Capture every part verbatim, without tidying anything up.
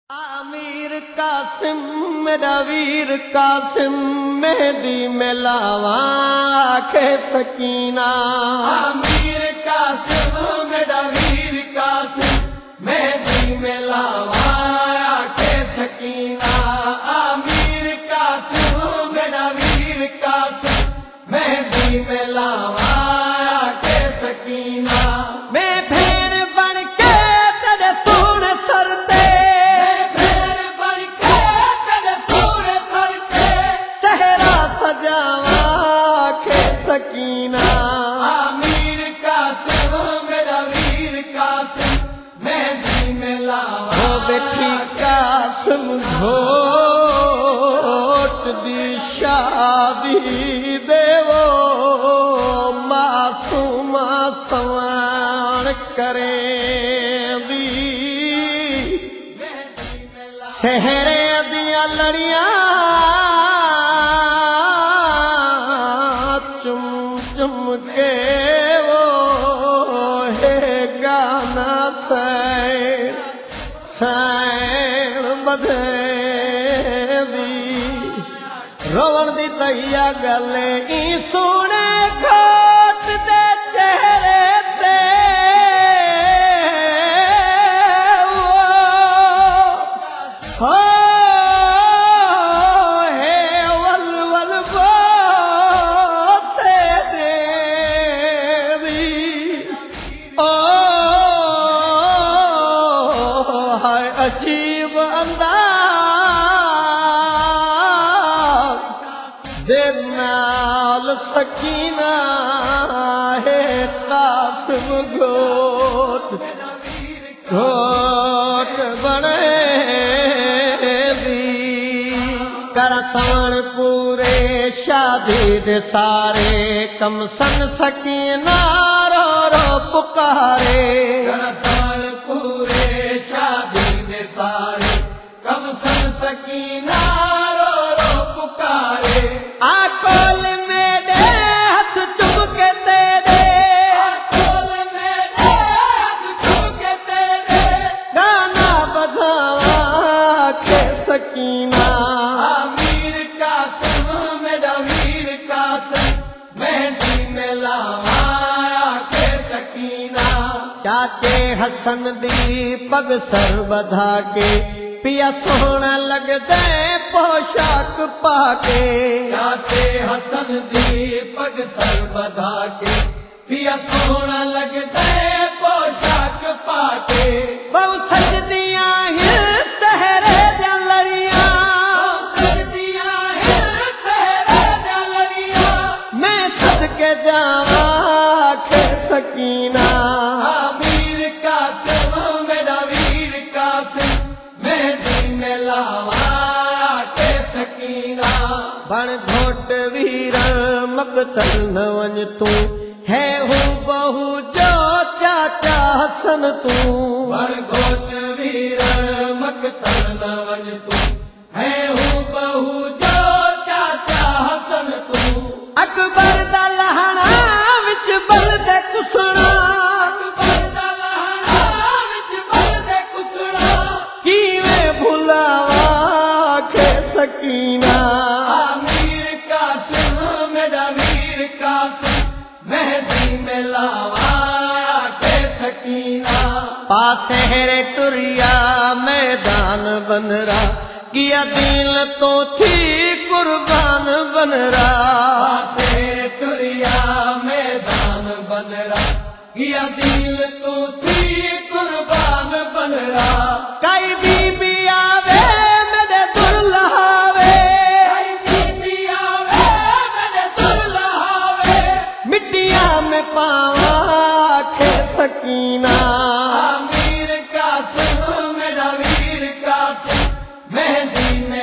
امیر قاسم میرا ویر قاسم مہدی میں لاواں کے سکینہ امیر قاسم میرا ویر قاسم مہدی میں لاواں کے سکینہ امیر قاسم میرا ویر قاسم مہدی میں لاواں کے سکینہ میں بھیڑ بن کے تیرے سونے سر تے سجاواں کے سکینہ امیر قاسم میرا ویر قاسم مہدی میں لاواں وہ بیٹھی قاسم گھوٹ دی شادی دے وہ معصوم سوان کریں دی شہرے دیاں لڑیاں چم کے وہ ہے گانا سین سین بدے دی روڑ دی تیا گلے ای سونے کھوٹ دے چہرے تے وہ عجیب انداز دے نال سکینہ ہے قاسم گھوٹ گھوٹ بنے دی کر سن پورے شادی دے سارے کم سن سکینہ رو رو پکارے کر سن پورے شادی دے سارے کم سن سکینہ رو رو پکارے آکول میرے ہاتھ چوم کے تیرے آکول میرے ہاتھ چوم کے تیرے گانا بجاواں کے سکینہ امیر قاسم میرا ویر قاسم مہدی میں لاواں کے سکینہ چاچے حسن دی پگ سر بدھا کے پیا سونا لگ دے پوشاک پا کے چاچے حسن دی پگ سر بدھا کے پیا سونا لگ دے پوشاک پا کے بہو سجدیاں ہیں سہرے جا لڑیاں سردیاں ہیں سہرے جا لڑیاں میں صدقے جاواں کے سکینہ امیر قاسم میرا ویر قاسم مہدی میں لاواں کے سکینہ بن گھوٹ ویر مقتل نہ ون تو ہے ہوں بہو جو چاچا حسن تو بڑ گھوٹ ویر مقتل نہ ون تو ہے ہوں بہو جو چاچا حسن تو اکبر دا لہنا وچ بل دے کسنا اکبر دا لہنا وچ بل دے کسنا کیویں بھلاواں کے سکینہ امیر قاسم میرا ویر قاسم مہدی میں لاواں کے سکینہ پاسہرے ٹریا میدان بن رہا کیا دل تو تھی قربان بن رہا سے ٹریا میدان بن رہا کیا دل تو تھی قربان بن رہا کئی بی بی آوے میرے دل لہاوے کئی بی بی آوے میرے دل لہاوے مٹیاں میں پاواں کے سکینہ امیر قاسم میرا ویر قاسم مہدی میں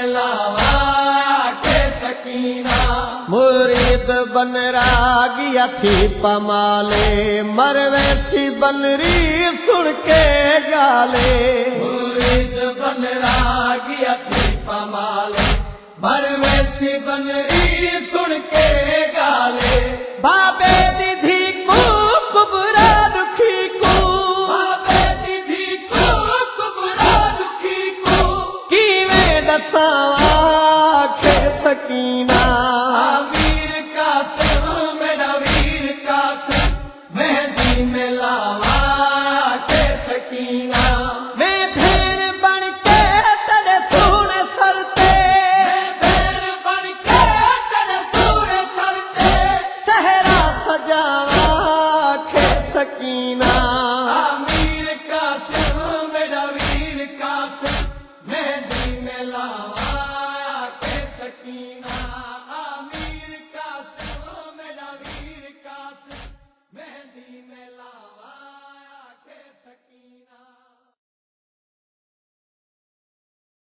لاواں کے سکینہ مرید بن را گیا تھی پمالے مروے سی بنری سن کے گالے مرید بن را گیا تھی پمالے مروے سی بنری سن کے گالے بابے دی دھی کو کبرا دکھی کو بابے دی دھی کو کبرا دکھی کو وساواں کے سکینہ ویر قاسم میرا ویر قاسم مہندی میں لاوا کے سکینہ میں بھیڑ بن کے تیرے سونے سر تے میں بھیڑ بن کے تیرے سونے سر تے صحرا سجاواں کے سکینہ